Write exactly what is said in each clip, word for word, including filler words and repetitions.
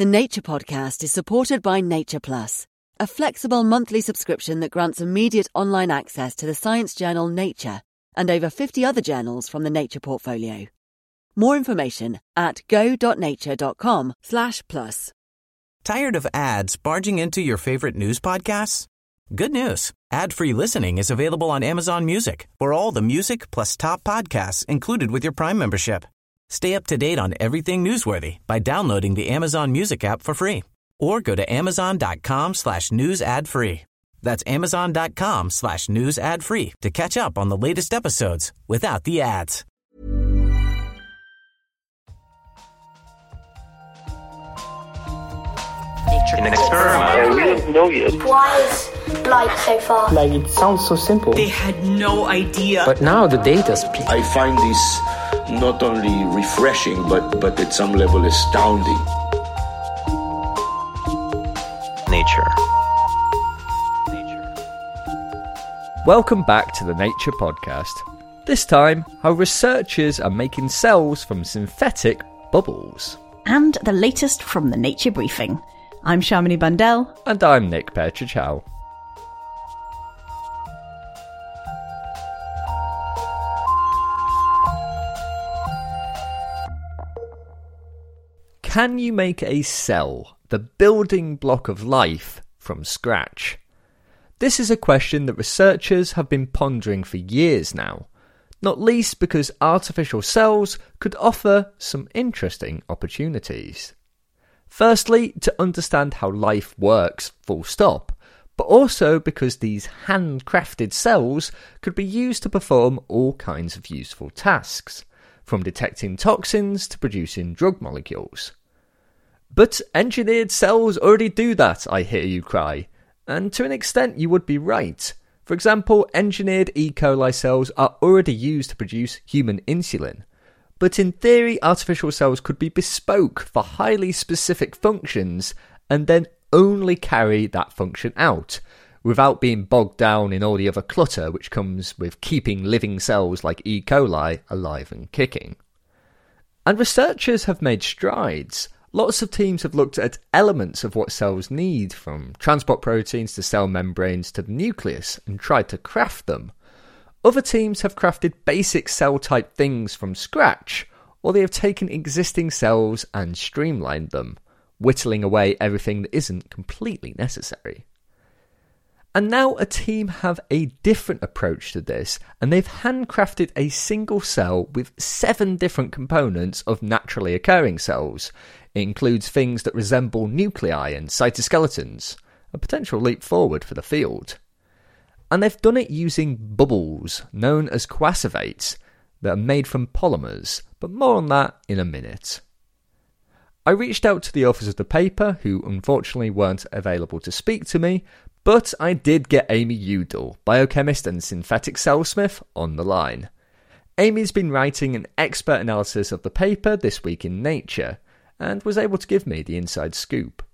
The Nature Podcast is supported by Nature Plus, a flexible monthly subscription that grants immediate online access to the science journal Nature and over fifty other journals from the Nature portfolio. More information at go.nature.com slash plus. Tired of ads barging into your favorite news podcasts? Good news. Ad-free listening is available on Amazon Music for all the music plus top podcasts included with your Prime membership. Stay up to date on everything newsworthy by downloading the Amazon Music app for free or go to amazon.com slash news ad free. That's amazon.com slash news ad free to catch up on the latest episodes without the ads. An experiment. We don't know yet. Why is light so far? Like, it sounds so simple. They had no idea. But now the data speaks. I find this not only refreshing, but, but at some level astounding. Nature. Welcome back to the Nature Podcast. This time, how researchers are making cells from synthetic bubbles. And the latest from the Nature Briefing. I'm Shamini Bundell. And I'm Nick Petrichow. Can you make a cell, the building block of life, from scratch? This is a question that researchers have been pondering for years now, not least because artificial cells could offer some interesting opportunities. Firstly, to understand how life works, full stop, but also because these handcrafted cells could be used to perform all kinds of useful tasks, from detecting toxins to producing drug molecules. But engineered cells already do that, I hear you cry, and to an extent you would be right. For example, engineered E. coli cells are already used to produce human insulin. But in theory, artificial cells could be bespoke for highly specific functions and then only carry that function out, without being bogged down in all the other clutter which comes with keeping living cells like E. coli alive and kicking. And researchers have made strides. Lots of teams have looked at elements of what cells need, from transport proteins to cell membranes to the nucleus, and tried to craft them. Other teams have crafted basic cell-type things from scratch, or they have taken existing cells and streamlined them, whittling away everything that isn't completely necessary. And now a team have a different approach to this, and they've handcrafted a single cell with seven different components of naturally occurring cells. It includes things that resemble nuclei and cytoskeletons, a potential leap forward for the field. And they've done it using bubbles, known as coacervates, that are made from polymers, but more on that in a minute. I reached out to the authors of the paper, who unfortunately weren't available to speak to me, but I did get Amy Udall, biochemist and synthetic cellsmith, on the line. Amy's been writing an expert analysis of the paper this week in Nature, and was able to give me the inside scoop.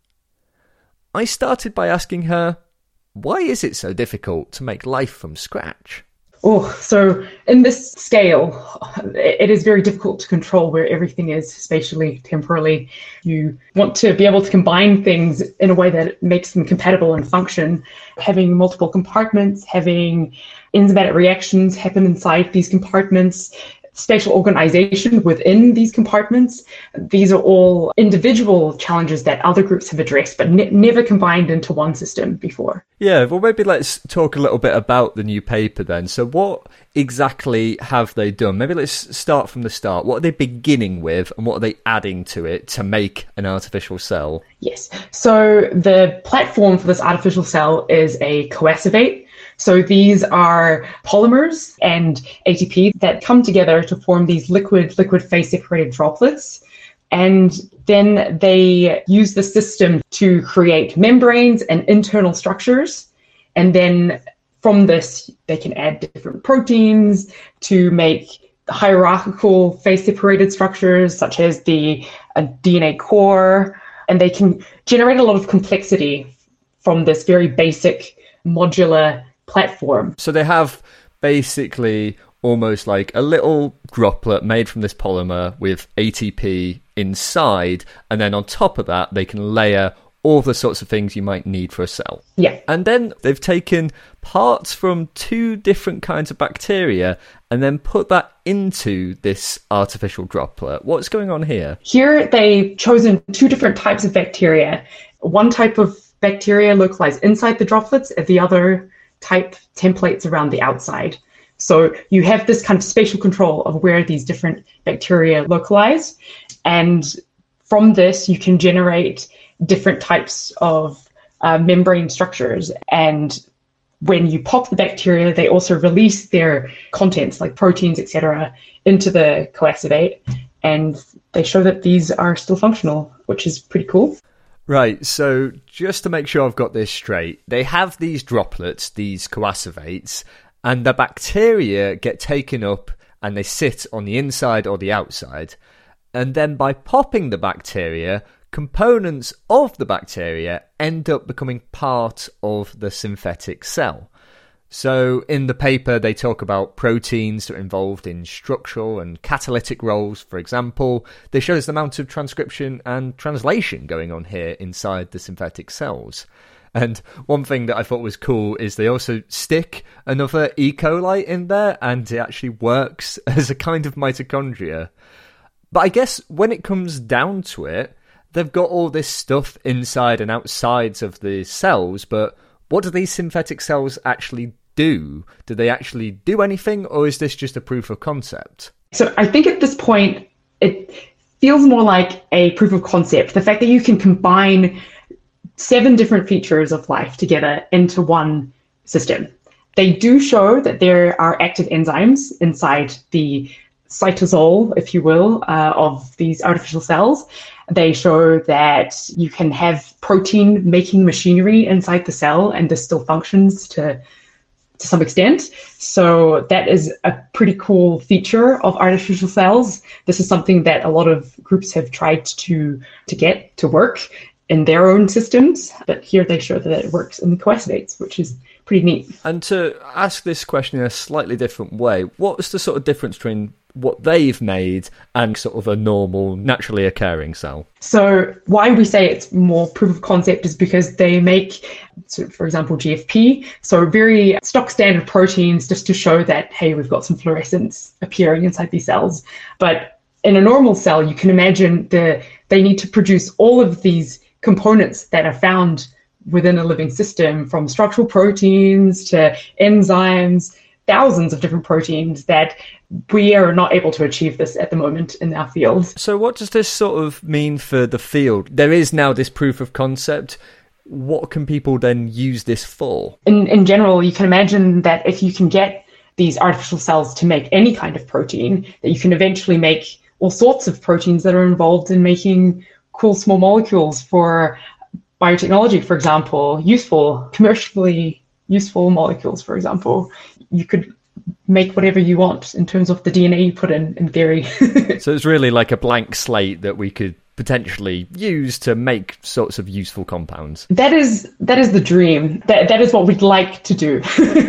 I started by asking her, why is it so difficult to make life from scratch? Oh, so in this scale, it is very difficult to control where everything is spatially, temporally. You want to be able to combine things in a way that makes them compatible and function. Having multiple compartments, having enzymatic reactions happen inside these compartments, spatial organization within these compartments. These are all individual challenges that other groups have addressed, but ne- never combined into one system before. Yeah, well, maybe let's talk a little bit about the new paper then. So what exactly have they done? Maybe let's start from the start. What are they beginning with and what are they adding to it to make an artificial cell? Yes. So the platform for this artificial cell is a coacervate. So these are polymers and A T P that come together to form these liquid, liquid phase separated droplets. And then they use the system to create membranes and internal structures. And then from this, they can add different proteins to make hierarchical phase separated structures, such as the uh, D N A core. And they can generate a lot of complexity from this very basic modular platform. So they have basically almost like a little droplet made from this polymer with A T P inside, and then on top of that they can layer all the sorts of things you might need for a cell. Yeah. And then they've taken parts from two different kinds of bacteria and then put that into this artificial droplet. What's going on here? Here they've chosen two different types of bacteria. One type of bacteria localized inside the droplets, and the other type templates around the outside. So you have this kind of spatial control of where these different bacteria localize. And from this, you can generate different types of uh, membrane structures. And when you pop the bacteria, they also release their contents like proteins, et cetera, into the coactivate. And they show that these are still functional, which is pretty cool. Right, so just to make sure I've got this straight, they have these droplets, these coacevates, and the bacteria get taken up and they sit on the inside or the outside. And then by popping the bacteria, components of the bacteria end up becoming part of the synthetic cell. So in the paper, they talk about proteins that are involved in structural and catalytic roles, for example. They show us the amount of transcription and translation going on here inside the synthetic cells. And one thing that I thought was cool is they also stick another E. coli in there, and it actually works as a kind of mitochondria. But I guess when it comes down to it, they've got all this stuff inside and outside of the cells, but what do these synthetic cells actually do? Do they actually do anything, or is this just a proof of concept? So I think at this point, it feels more like a proof of concept. The fact that you can combine seven different features of life together into one system. They do show that there are active enzymes inside the cytosol, if you will, uh, of these artificial cells. They show that you can have protein-making machinery inside the cell, and this still functions to, to some extent. So that is a pretty cool feature of artificial cells. This is something that a lot of groups have tried to, to get to work in their own systems, but here they show that it works in the coacevates, which is pretty neat. And to ask this question in a slightly different way, what's the sort of difference between what they've made and sort of a normal, naturally occurring cell? So why we say it's more proof of concept is because they make, so for example, G F P, so very stock standard proteins just to show that, hey, we've got some fluorescence appearing inside these cells. But in a normal cell, you can imagine the they need to produce all of these components that are found within a living system, from structural proteins to enzymes, thousands of different proteins, that we are not able to achieve this at the moment in our field. So what does this sort of mean for the field? There is now this proof of concept. What can people then use this for? In, in general, you can imagine that if you can get these artificial cells to make any kind of protein, that you can eventually make all sorts of proteins that are involved in making cool small molecules for biotechnology, for example, useful, commercially useful molecules, for example. You could make whatever you want in terms of the D N A you put in, in theory. So it's really like a blank slate that we could potentially use to make sorts of useful compounds. That is that is the dream. That That is what we'd like to do.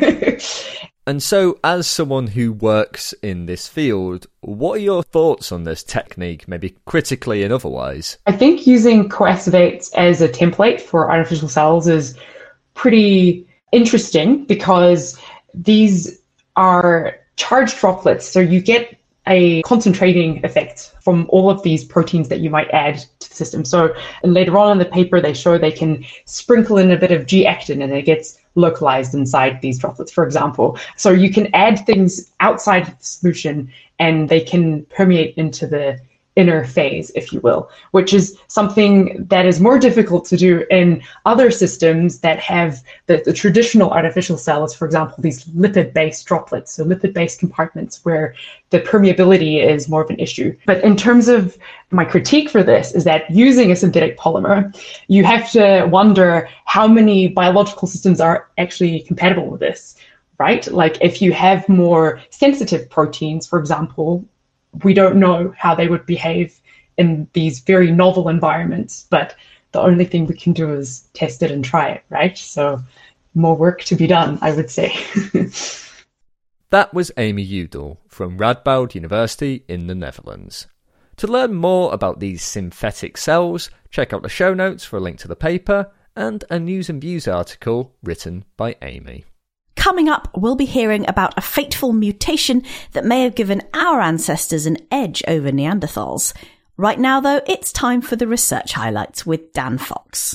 And so, as someone who works in this field, what are your thoughts on this technique, maybe critically and otherwise? I think using coacevates as a template for artificial cells is pretty interesting because these are charged droplets, so you get a concentrating effect from all of these proteins that you might add to the system. So and later on in the paper, they show they can sprinkle in a bit of G-actin and it gets localized inside these droplets, for example. So you can add things outside the solution and they can permeate into the inner phase, if you will, which is something that is more difficult to do in other systems that have the, the traditional artificial cells, for example, these lipid-based droplets, so lipid-based compartments where the permeability is more of an issue. But in terms of my critique for this is that using a synthetic polymer, you have to wonder how many biological systems are actually compatible with this, right? Like if you have more sensitive proteins, for example, we don't know how they would behave in these very novel environments, but the only thing we can do is test it and try it, right? So more work to be done, I would say. That was Amy Udall from Radboud University in the Netherlands. To learn more about these synthetic cells, check out the show notes for a link to the paper and a News and Views article written by Amy. Coming up, we'll be hearing about a fateful mutation that may have given our ancestors an edge over Neanderthals. Right now, though, it's time for the research highlights with Dan Fox.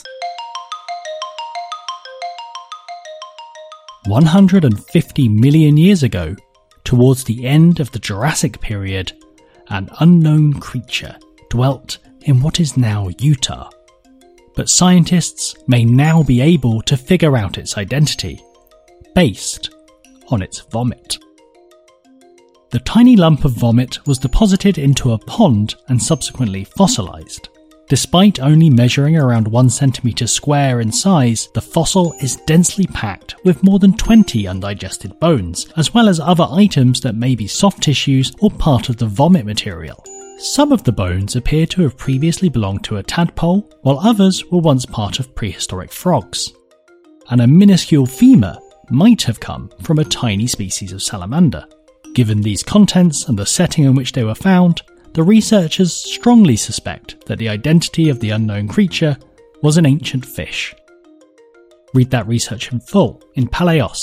one hundred fifty million years ago, towards the end of the Jurassic period, an unknown creature dwelt in what is now Utah. But scientists may now be able to figure out its identity, based on its vomit. The tiny lump of vomit was deposited into a pond and subsequently fossilised. Despite only measuring around one centimetre square in size, the fossil is densely packed with more than twenty undigested bones, as well as other items that may be soft tissues or part of the vomit material. Some of the bones appear to have previously belonged to a tadpole, while others were once part of prehistoric frogs. And a minuscule femur might have come from a tiny species of salamander. Given these contents and the setting in which they were found, the researchers strongly suspect that the identity of the unknown creature was an ancient fish. Read that research in full in Paleos.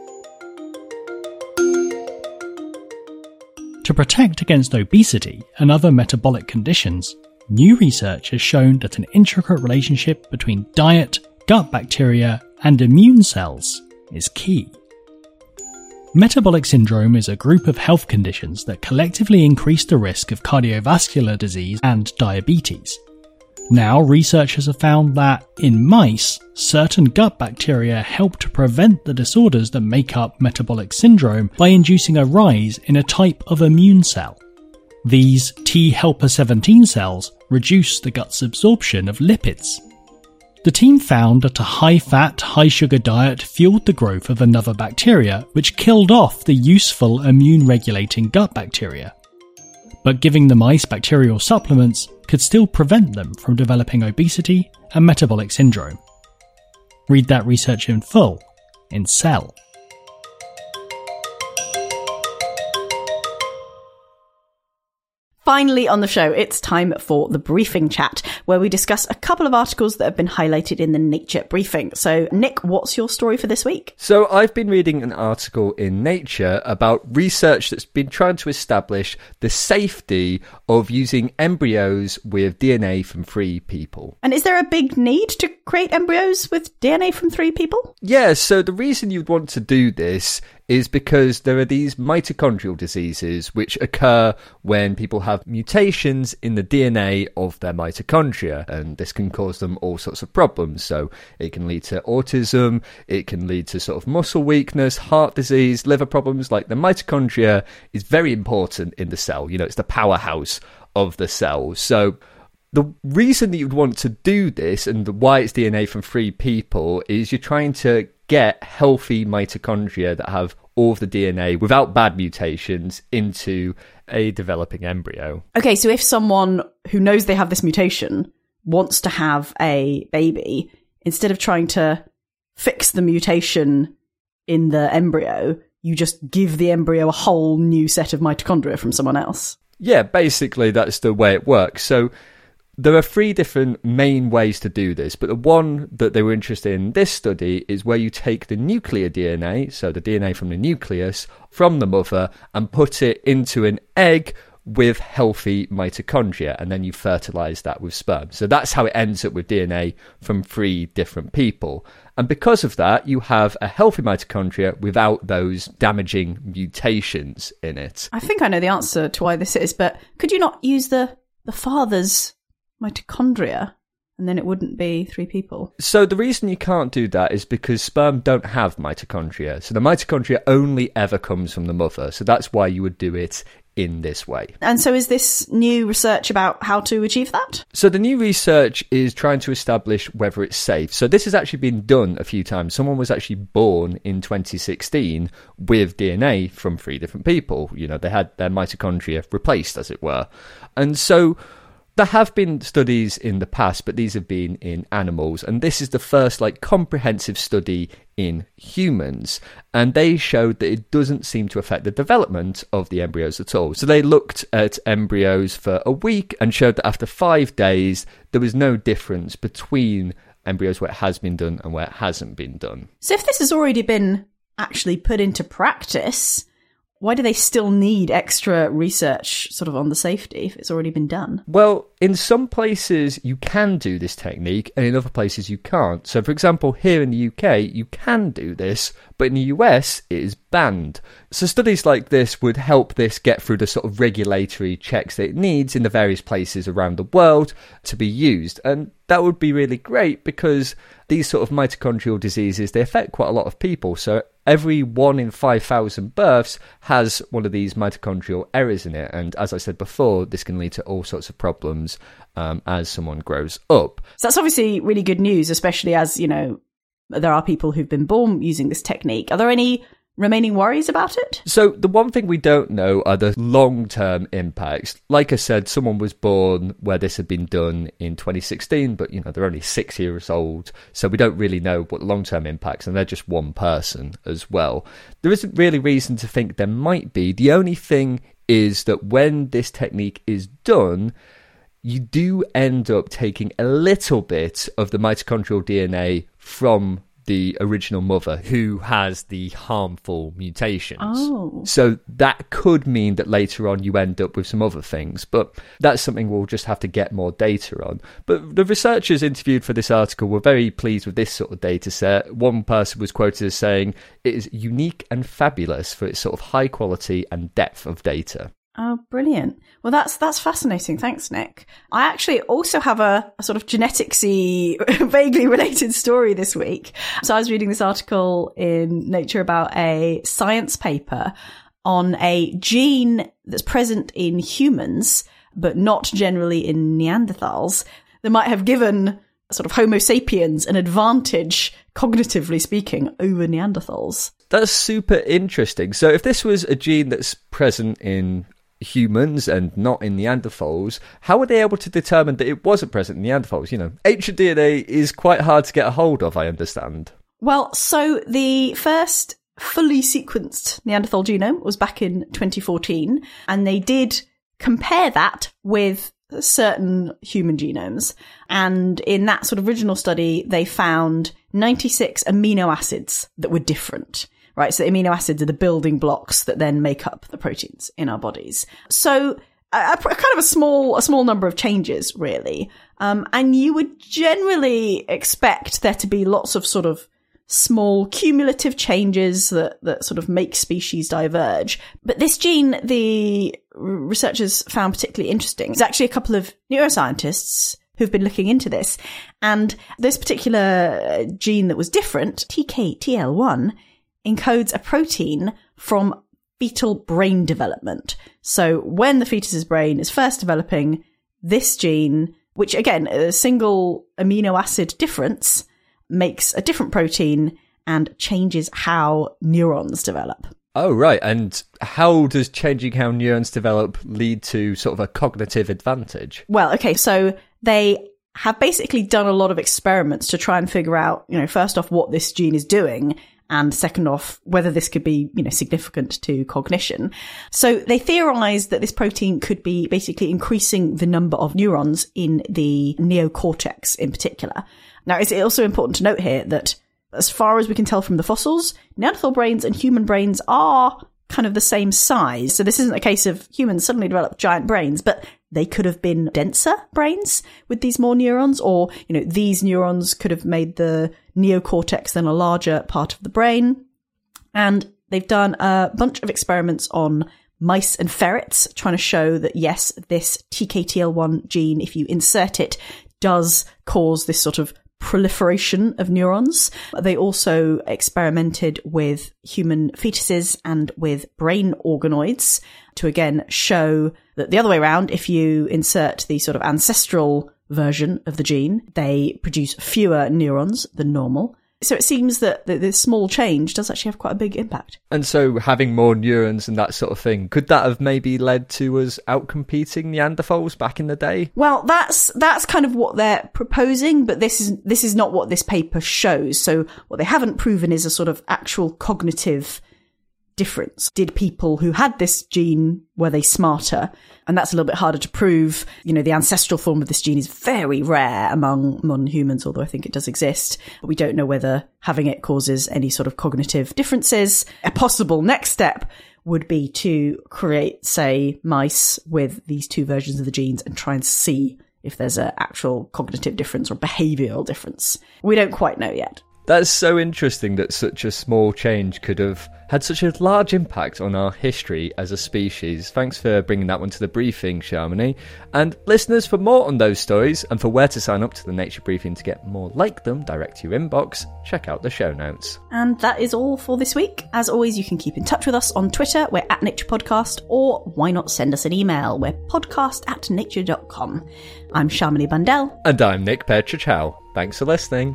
To protect against obesity and other metabolic conditions, new research has shown that an intricate relationship between diet, gut bacteria, and immune cells is key. Metabolic syndrome is a group of health conditions that collectively increase the risk of cardiovascular disease and diabetes. Now, researchers have found that, in mice, certain gut bacteria help to prevent the disorders that make up metabolic syndrome by inducing a rise in a type of immune cell. These T helper seventeen cells reduce the gut's absorption of lipids. The team found that a high-fat, high-sugar diet fueled the growth of another bacteria which killed off the useful immune-regulating gut bacteria. But giving the mice bacterial supplements could still prevent them from developing obesity and metabolic syndrome. Read that research in full in Cell. Finally on the show, it's time for the briefing chat, where we discuss a couple of articles that have been highlighted in the Nature briefing. So, Nick, what's your story for this week? So, I've been reading an article in Nature about research that's been trying to establish the safety of using embryos with D N A from three people. And is there a big need to create embryos with D N A from three people? Yeah, so the reason you'd want to do this is because there are these mitochondrial diseases which occur when people have mutations in the D N A of their mitochondria, and this can cause them all sorts of problems. So it can lead to autism, it can lead to sort of muscle weakness, heart disease, liver problems. Like, the mitochondria is very important in the cell. You know, it's the powerhouse of the cell. So the reason that you'd want to do this, and why it's D N A from three people, is you're trying to get healthy mitochondria that have all of the D N A without bad mutations into a developing embryo. Okay, so if someone who knows they have this mutation wants to have a baby, instead of trying to fix the mutation in the embryo, you just give the embryo a whole new set of mitochondria from someone else. Yeah, basically that's the way it works. So there are three different main ways to do this, but the one that they were interested in this study is where you take the nuclear D N A, so the D N A from the nucleus, from the mother, and put it into an egg with healthy mitochondria, and then you fertilise that with sperm. So that's how it ends up with D N A from three different people. And because of that, you have a healthy mitochondria without those damaging mutations in it. I think I know the answer to why this is, but could you not use the, the father's mitochondria, and then it wouldn't be three people? So the reason you can't do that is because sperm don't have mitochondria. So the mitochondria only ever comes from the mother. So that's why you would do it in this way. And so is this new research about how to achieve that? So the new research is trying to establish whether it's safe. So this has actually been done a few times. Someone was actually born in twenty sixteen with D N A from three different people. You know, they had their mitochondria replaced, as it were. And so There have been studies in the past, but these have been in animals, and this is the first like comprehensive study in humans, and they showed that it doesn't seem to affect the development of the embryos at all. So they looked at embryos for a week and showed that after five days there was no difference between embryos where it has been done and where it hasn't been done. So if this has already been actually put into practice, why do they still need extra research sort of on the safety if it's already been done? Well, in some places you can do this technique and in other places you can't. So, for example, here in the U K, you can do this, but in the U S, it is banned. So studies like this would help this get through the sort of regulatory checks that it needs in the various places around the world to be used. And that would be really great because these sort of mitochondrial diseases, they affect quite a lot of people. So every one in five thousand births has one of these mitochondrial errors in it. And as I said before, this can lead to all sorts of problems um, as someone grows up. So that's obviously really good news, especially as, you know, there are people who've been born using this technique. Are there any remaining worries about it? So the one thing we don't know are the long-term impacts. Like I said, someone was born where this had been done in twenty sixteen, but, you know, they're only six years old, so we don't really know what the long-term impacts, and they're just one person as well. There isn't really reason to think there might be. The only thing is that when this technique is done, you do end up taking a little bit of the mitochondrial D N A from the original mother who has the harmful mutations. Oh. So that could mean that later on you end up with some other things, but that's something we'll just have to get more data on. But the researchers interviewed for this article were very pleased with this sort of data set. One person was quoted as saying, "It is unique and fabulous for its sort of high quality and depth of data." Oh, brilliant. Well, that's that's fascinating. Thanks, Nick. I actually also have a, a sort of genetics-y, vaguely related story this week. So I was reading this article in Nature about a science paper on a gene that's present in humans, but not generally in Neanderthals, that might have given sort of Homo sapiens an advantage, cognitively speaking, over Neanderthals. That's super interesting. So if this was a gene that's present in humans and not in Neanderthals, how were they able to determine that it wasn't present in Neanderthals? You know, ancient D N A is quite hard to get a hold of, I understand. Well, so the first fully sequenced Neanderthal genome was back in twenty fourteen, and they did compare that with certain human genomes. And in that sort of original study, they found ninety-six amino acids that were different. Right, so the amino acids are the building blocks that then make up the proteins in our bodies. So a, a kind of a small, a small number of changes, really. Um, and you would generally expect there to be lots of sort of small cumulative changes that, that sort of make species diverge. But this gene, the researchers found particularly interesting. There's actually a couple of neuroscientists who've been looking into this. And this particular gene that was different, T K T L one, encodes a protein from fetal brain development. So when the fetus's brain is first developing, this gene, which again, a single amino acid difference, makes a different protein and changes how neurons develop. Oh, right. And how does changing how neurons develop lead to sort of a cognitive advantage? Well, okay, so they have basically done a lot of experiments to try and figure out, you know, first off, what this gene is doing, and second off, whether this could be, you know, significant to cognition. So they theorized that this protein could be basically increasing the number of neurons in the neocortex in particular. Now, it's also important to note here that as far as we can tell from the fossils, Neanderthal brains and human brains are kind of the same size. So this isn't a case of humans suddenly develop giant brains, but they could have been denser brains with these more neurons, or, you know, these neurons could have made the neocortex then a larger part of the brain. And they've done a bunch of experiments on mice and ferrets, trying to show that, yes, this T K T L one gene, if you insert it, does cause this sort of proliferation of neurons. They also experimented with human fetuses and with brain organoids to again show that the other way around, if you insert the sort of ancestral version of the gene, they produce fewer neurons than normal. So it seems that this small change does actually have quite a big impact. And so having more neurons and that sort of thing, could that have maybe led to us outcompeting Neanderthals back in the day? Well, that's that's kind of what they're proposing, but this is this is not what this paper shows. So what they haven't proven is a sort of actual cognitive difference. Did people who had this gene, were they smarter? And that's a little bit harder to prove. You know, the ancestral form of this gene is very rare among modern humans, although I think it does exist. But we don't know whether having it causes any sort of cognitive differences. A possible next step would be to create, say, mice with these two versions of the genes and try and see if there's an actual cognitive difference or behavioural difference. We don't quite know yet. That's so interesting that such a small change could have had such a large impact on our history as a species. Thanks for bringing that one to the briefing, Shamini. And listeners, for more on those stories and for where to sign up to the Nature Briefing to get more like them direct to your inbox, check out the show notes. And that is all for this week. As always, you can keep in touch with us on Twitter. We're at Nature Podcast, or why not send us an email? We're podcast at nature dot com. I'm Shamini Bundell. And I'm Nick Petrichow. Thanks for listening.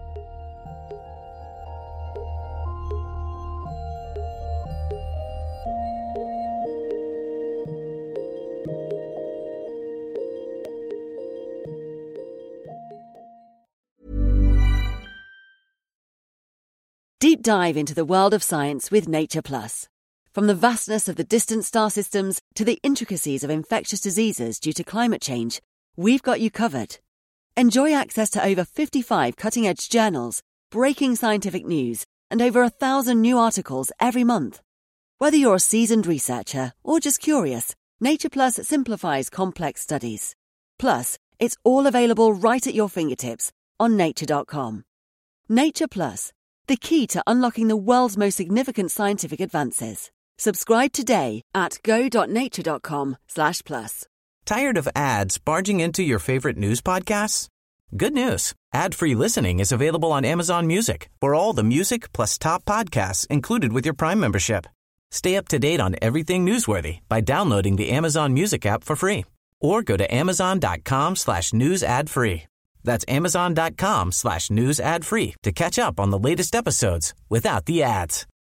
Deep dive into the world of science with Nature Plus. From the vastness of the distant star systems to the intricacies of infectious diseases due to climate change, we've got you covered. Enjoy access to over fifty-five cutting-edge journals, breaking scientific news, and over a thousand new articles every month. Whether you're a seasoned researcher or just curious, Nature Plus simplifies complex studies. Plus, it's all available right at your fingertips on nature dot com. Nature Plus, the key to unlocking the world's most significant scientific advances. Subscribe today at go dot nature dot com slash plus. Tired of ads barging into your favorite news podcasts? Good news. Ad-free listening is available on Amazon Music for all the music plus top podcasts included with your Prime membership. Stay up to date on everything newsworthy by downloading the Amazon Music app for free or go to amazon dot com slash news ad free. That's amazon dot com slash news ad free to catch up on the latest episodes without the ads.